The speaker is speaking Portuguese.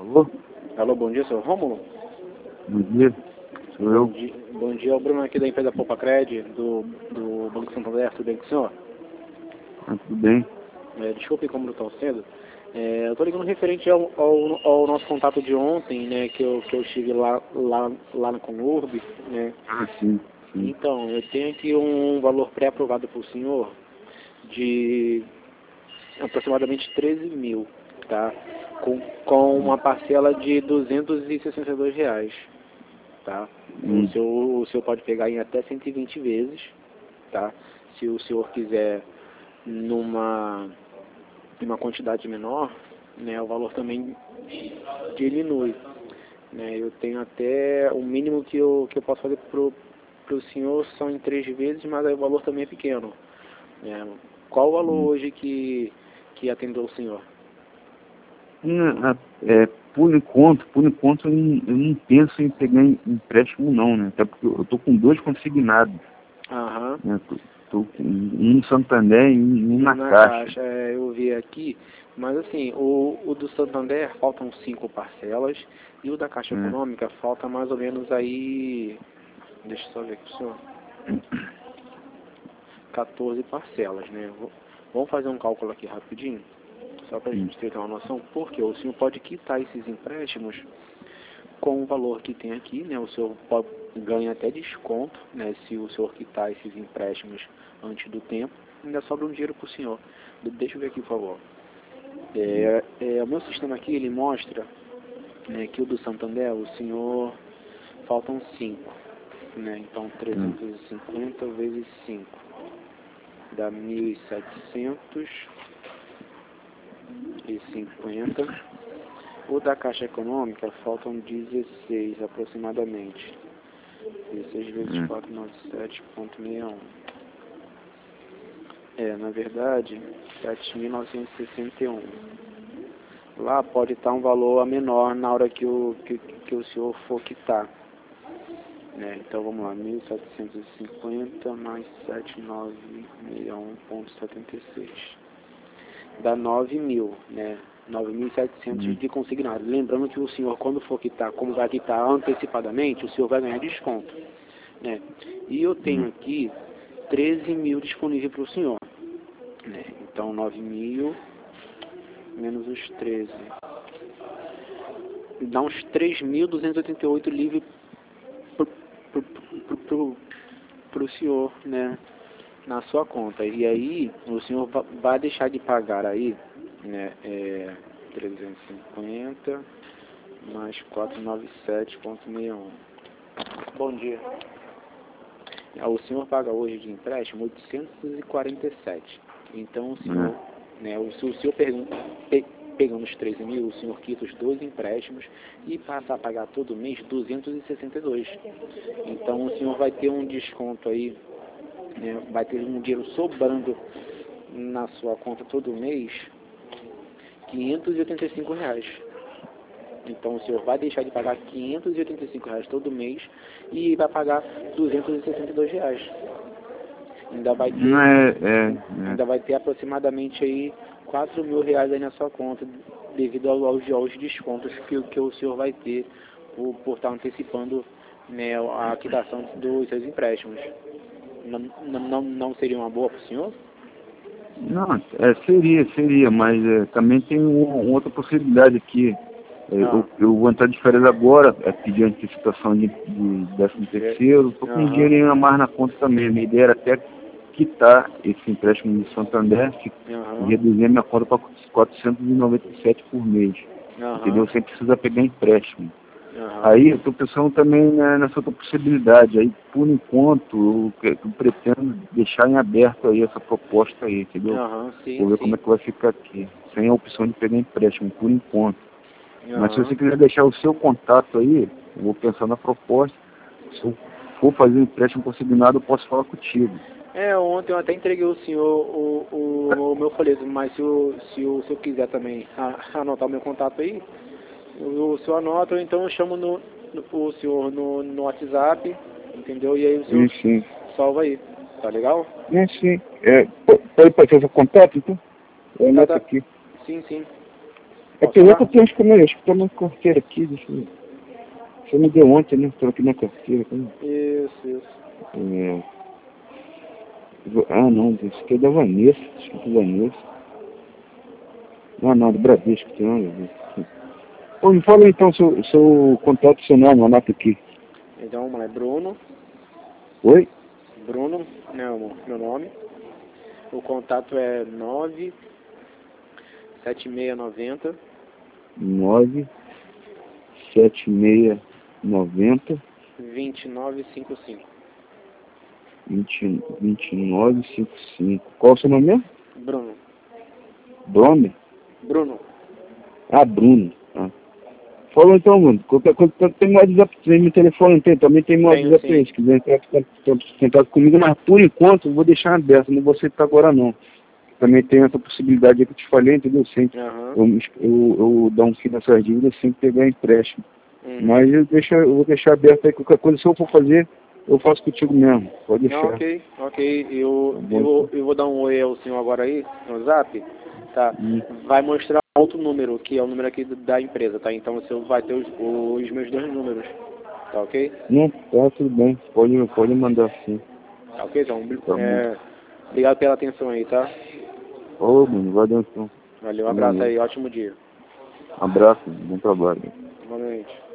Alô? Alô, bom dia, senhor Rômulo? Bom dia, sou eu. Bom dia, é o Bruno aqui da empresa Poupa-Cred, do Banco Santander, tudo bem com o senhor? Tudo bem? Desculpe como não estou sendo. Eu estou ligando referente ao nosso contato de ontem, né, que eu estive lá na Conurb, né? Sim, sim. Então, eu tenho aqui um valor pré-aprovado para o senhor de aproximadamente 13 mil, tá? Com uma parcela de R$ 262, tá? O senhor pode pegar em até 120 vezes, tá? Se o senhor quiser numa quantidade menor, né, o valor também diminui, né? Eu tenho até o mínimo que eu posso fazer pro senhor são em 3 vezes, mas aí o valor também é pequeno, né? Qual o valor hoje que atendeu o senhor? Por enquanto eu não penso em pegar empréstimo não, né? Até porque eu tô com 2 consignados. Aham. Né? Tô com um no Santander e um na Caixa. Eu vi aqui, mas assim, o do Santander faltam 5 parcelas e o da Caixa Econômica falta mais ou menos aí, deixa eu só ver aqui pro senhor, 14 parcelas, né? Vamos fazer um cálculo aqui rapidinho, só para a gente ter uma noção, porque o senhor pode quitar esses empréstimos com o valor que tem aqui, né? O senhor ganha até desconto, né? Se o senhor quitar esses empréstimos antes do tempo, ainda sobra um dinheiro para o senhor. Deixa eu ver aqui, por favor. O meu sistema aqui, ele mostra, né, que o do Santander, o senhor, faltam 5, né? Então, 350 vezes 5 dá 1.750. O da Caixa Econômica faltam 16 aproximadamente. 16 vezes 497,61. Na verdade, 7.961. Lá pode estar um valor a menor na hora que o senhor for quitar, né? Então vamos lá, 1.750 mais 7.961,76. Dá 9.000, né? 9.700 de consignado. Lembrando que o senhor, quando for quitar, como vai quitar antecipadamente, o senhor vai ganhar desconto, né? E eu tenho aqui 13 mil disponível para o senhor, né? Então 9.000 menos os 13 dá uns 3.288 livre pro senhor, né, na sua conta. E aí o senhor vai deixar de pagar aí, né, 350 mais 497,61. Bom dia. O senhor paga hoje de empréstimo 847. Então o senhor, né, se o senhor pegando os 13 mil, o senhor quita os 2 empréstimos e passa a pagar todo mês 262. Então o senhor vai ter um desconto aí, né, vai ter um dinheiro sobrando na sua conta todo mês, R$ 585. Então o senhor vai deixar de pagar R$ 585 todo mês e vai pagar R$ 262. Ainda vai ter, ainda vai ter aproximadamente aí R$ 4.000 aí na sua conta, devido aos descontos que o senhor vai ter por estar antecipando, né, a quitação dos seus empréstimos. Não seria uma boa para o senhor? Não, seria, mas também tem uma outra possibilidade aqui. Eu vou entrar de férias agora, pedir antecipação de 13º, estou com um dinheirinho a mais na conta também. Minha ideia era até quitar esse empréstimo do Santander e reduzir a minha conta para 497 por mês, entendeu? Sem precisar pegar empréstimo. Aí eu estou pensando também nessa outra possibilidade. Aí, por enquanto, eu pretendo deixar em aberto aí essa proposta aí, entendeu? Vou ver como é que vai ficar aqui, sem a opção de pegar empréstimo, por enquanto. Mas se você quiser deixar o seu contato aí, eu vou pensar na proposta. Se eu for fazer um empréstimo consignado, eu posso falar contigo. Ontem eu até entreguei ao senhor o meu folheto, mas se o senhor quiser também anotar o meu contato aí, o senhor anota, ou então eu chamo o senhor no WhatsApp, entendeu? E aí o senhor salva aí, tá legal? Pode passar seu contato, então? Eu anoto aqui. Sim. É que eu tenho acho que tá na carteira aqui, deixa eu ver. Você me deu ontem, né? Tô aqui na carteira. Isso. É... Ah, não, isso aqui é da Vanessa. Acho que é da Vanessa. Não, do Bradesco, tem nada a ver. Pô, me fala então seu contato, seu nome, anota aqui. Então, vamos lá, é Bruno. Oi? Bruno, né, meu nome. O contato é 97690 97690 2955. 2955. Qual o seu nome mesmo? Bruno. Brome? Bruno. Ah, Bruno. Ah. Falou então, mano. Qualquer coisa, tem meu WhatsApp, tem meu telefone, não tem? Também tem meu WhatsApp aí. Se quiser entrar contato comigo, mas por enquanto eu vou deixar aberto, não vou aceitar agora não. Também tem essa possibilidade aí que eu te falei, entendeu? Sempre eu dar um fim nessas dívidas sem pegar empréstimo. Mas eu vou deixar aberto aí qualquer coisa, se eu for fazer, eu faço contigo mesmo. Pode deixar. Não, ok. Eu vou dar um oi ao senhor agora aí, no Zap, tá? Vai mostrar outro número, que é o número aqui da empresa, tá? Então você vai ter os meus 2 números, tá ok? Não, tá tudo bem. Pode mandar sim. Tá ok, então. Tá bom. Obrigado pela atenção aí, tá? Ô, mano, valeu então. Valeu, um abraço aí, ótimo dia. Abraço, bom trabalho. Boa noite.